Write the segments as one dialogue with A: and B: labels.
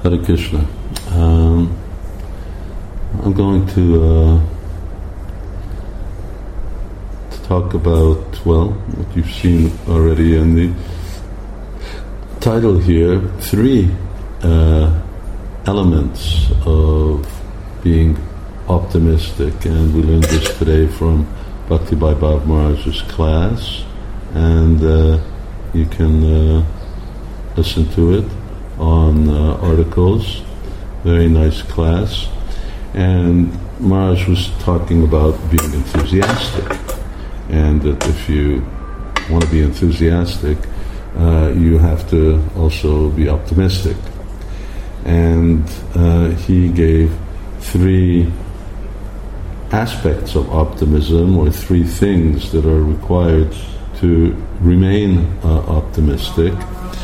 A: Hare Krishna. I'm going to talk about, what you've seen already in the title here, three elements of being optimistic, and we learned this today from Bhakti Vaibhav Maharaj's class, and you can listen to it on articles. Very nice class. And Maharaj was talking about being enthusiastic, and that if you want to be enthusiastic, you have to also be optimistic. And he gave three aspects of optimism, or three things that are required to remain optimistic.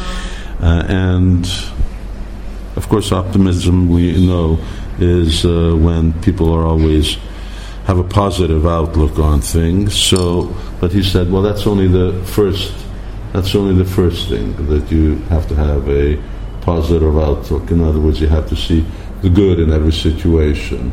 A: And of course, optimism, we know, is when people are always have a positive outlook on things. So, but he said, well, that's only the first thing, that you have to have a positive outlook. In other words, you have to see the good in every situation.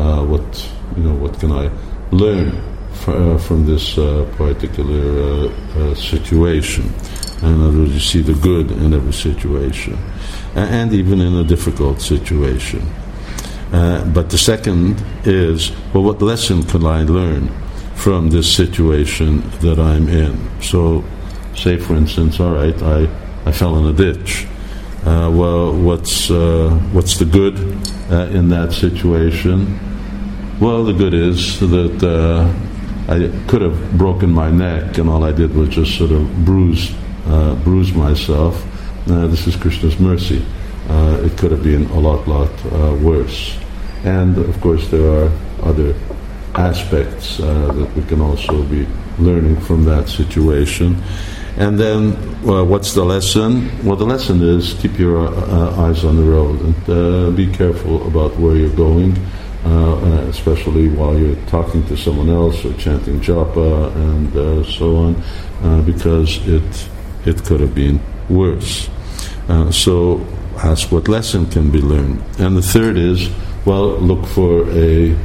A: What can I learn from this particular situation? In other words, you see the good in every situation, and even in a difficult situation. But the second is, well, what lesson can I learn from this situation that I'm in? So, say for instance, all right, I fell in a ditch. Well, what's the good in that situation? Well, the good is that I could have broken my neck, and all I did was just sort of bruise myself. This is Krishna's mercy. It could have been a lot worse. And of course, there are other aspects that we can also be learning from that situation. And then, what's the lesson? Well, the lesson is keep your eyes on the road, and be careful about where you're going, especially while you're talking to someone else or chanting japa and so on, because it could have been worse. So ask what lesson can be learned. And the third is, well, look for a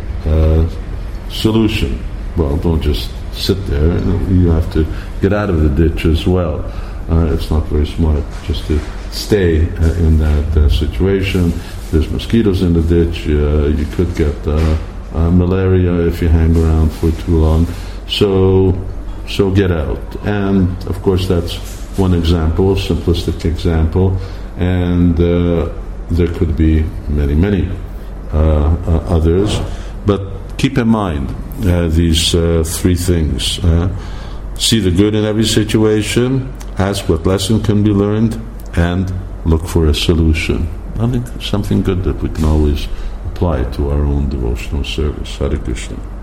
A: solution. Well, don't just sit there. You have to get out of the ditch as well. It's not very smart just to stay in that situation. There's mosquitoes in the ditch. You could get malaria if you hang around for too long. So get out. And of course, that's one example, simplistic example. And there could be many others. But keep in mind these three things. See the good in every situation, ask what lesson can be learned, and look for a solution. I think something good that we can always apply to our own devotional service. Hare Krishna.